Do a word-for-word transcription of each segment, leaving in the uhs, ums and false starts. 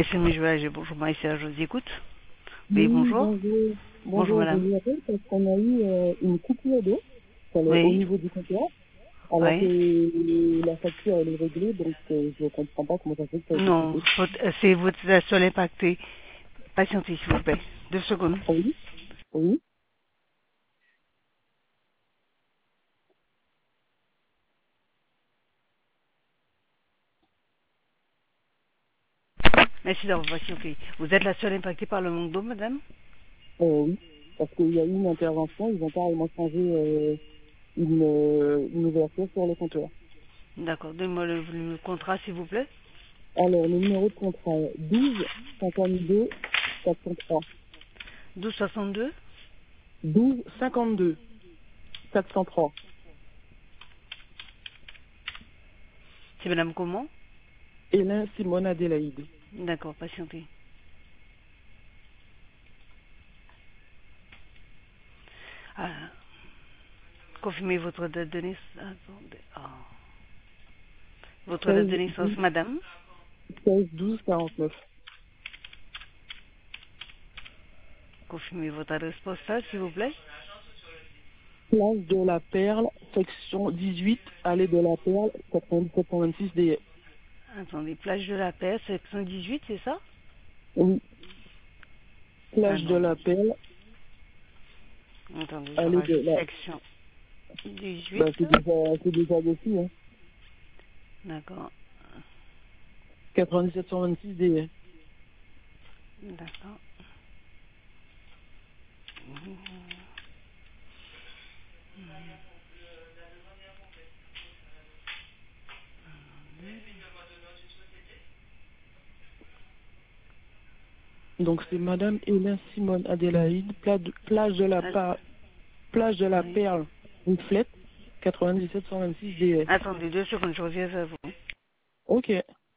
C'est Michel, bonjour Maïssa, je vous écoute. Oui, Oui, bonjour. bonjour. Bonjour Bonjour, je madame. vous appelle parce qu'on a eu euh, une coupure d'eau sur le- au Oui, niveau du comptoir, alors oui. que la facture elle est réglée, donc euh, je ne comprends pas comment ça fait que ça a été Non, coupé. votre- euh, c'est votre seule impactée. Patientez s'il vous plaît. Deux secondes. Ah oui, oui, Merci d'avoir patienté. Vous êtes la seule impactée par le manque d'eau, madame? euh, oui, parce qu'il y a eu une intervention, ils ont carrément changé euh, une, euh, une ouverture sur le comptoir. D'accord, donnez-moi le, le contrat s'il vous plaît. Alors, le numéro de contrat est douze cinquante-deux quatre cent trois. douze soixante-deux. douze cinquante-deux quatre cent trois. C'est madame comment? Hélène Simone Adélaïde. D'accord, patientez. Ah, confirmez votre date de naissance. Attendez. Ah. Votre date de seize naissance, madame? douze quarante-neuf. Confirmez votre adresse postale s'il vous plaît. Place de la Perle, section dix-huit, allée de la Perle, quatre-vingt-dix-sept cent vingt-six D F. Attendez, plage de la Paix, section dix-huit, c'est ça? Oui, plage de Attendez. la Perle, Attendez, je allée de rajoute la... section Bah, dix-huit. c'est déjà, c'est déjà dessus, hein. D'accord. quatre-vingt-dix-sept cent vingt-six D F. D'accord. Donc c'est Madame Hélène Simone Adélaïde, plage de, plage de la Ah, Pa- plage de la oui. Perle, Rouflette, quatre-vingt-dix-sept cent vingt-six D F. Attendez deux secondes, je reviens vers vous. Ok.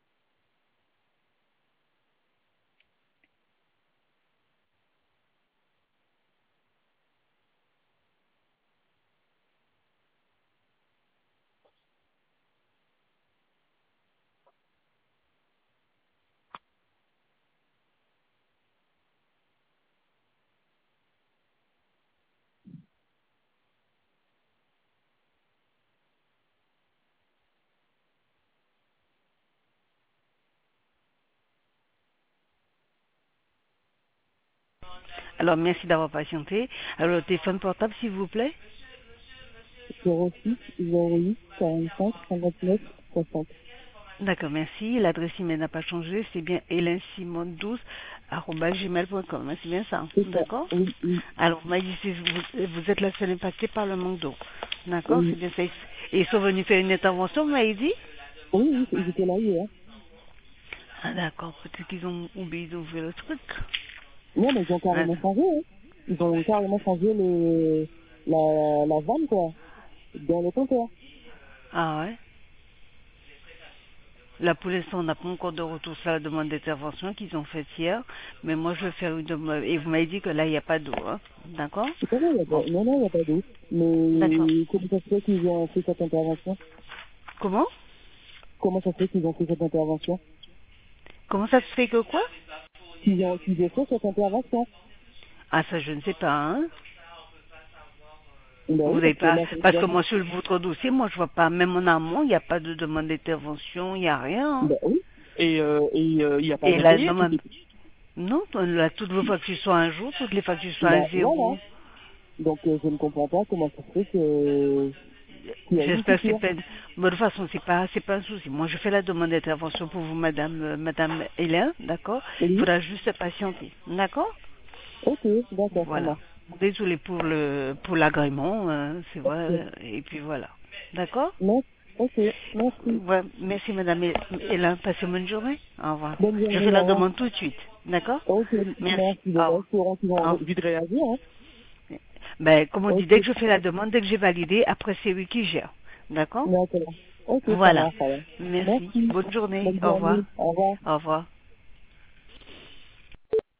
Alors, merci d'avoir patienté. Alors, le téléphone portable, s'il vous plaît. zéro six zéro huit quarante-cinq cinquante-neuf soixante. D'accord, merci. L'adresse email n'a pas changé. C'est bien hélène simone douze arobase gmail point com. C'est bien ça. C'est ça. D'accord. Oui, oui, Alors, vous m'avez dit que vous, vous êtes la seule impactée par le manque d'eau. D'accord, c'est oui. bien ça. Et ils sont venus faire une intervention, vous m'avez dit? Oui, oui, ils étaient là hier. Ah, d'accord. Peut-être qu'ils ont oublié d'ouvrir le truc. Non, mais ils ont Ah, carrément changé, hein. Ils ont carrément changé le, la, la vanne, quoi, dans le comptoir. ah ouais. Là, pour l'instant, on n'a pas encore de retour sur la demande d'intervention qu'ils ont faite hier. Mais moi, je vais faire une demande. Et vous m'avez dit que là, il n'y a pas d'eau. Hein. D'accord. C'est pas vrai, il y a Bon. pas, non, non, il n'y a pas d'eau. D'accord. Mais comment ça se fait qu'ils ont fait cette intervention? Comment Comment ça se fait qu'ils ont fait cette intervention? Comment ça se fait que quoi? Qu'ils ont, qu'ils aient fait cette intervention? Ah, ça, je ne sais pas. Hein. Ben Vous oui, n'avez parce que pas. moi, c'est Parce que évidemment. moi, sur votre dossier, moi, je vois pas. Même en amont, il n'y a pas de demande d'intervention. Il n'y a rien. Hein. Ben oui. Et euh, et euh, il n'y a pas Et la d'impayé, tout demande. est... Non, là, toutes vos factures sont à un jour, toutes les factures sont à Ben voilà. zéro. Donc euh, je ne comprends pas comment ça se fait que, qu'il y a eu une J'espère que c'est coupure. pas. De toute façon, c'est pas, c'est pas un souci. Moi, je fais la demande d'intervention pour vous, Madame, euh, Madame Hélène, d'accord. Il Oui. faudra juste patienter, d'accord. Ok, d'accord, ça Voilà. marche. Désolé pour le, pour l'agrément, hein, c'est Ok. vrai. Et puis voilà, d'accord. Merci. Ok, merci. Ouais, merci, Madame Hélène. Passez une bonne journée. Au revoir. Bonne Je fais journée, au la revoir. demande tout de suite, d'accord. Ok, Merci. merci. Au Bon, revoir. ben, courant qu'ils Au ont revoir. vite réagi, hein. Ben, comme on dit, Ok, dès que je fais la demande, dès que j'ai validé, après c'est lui qui gère. D'accord. d'accord. Ok, ça Voilà. marche, alors. Merci. Merci. Bonne journée. Bonne Au revoir. journée. Au revoir. Au revoir.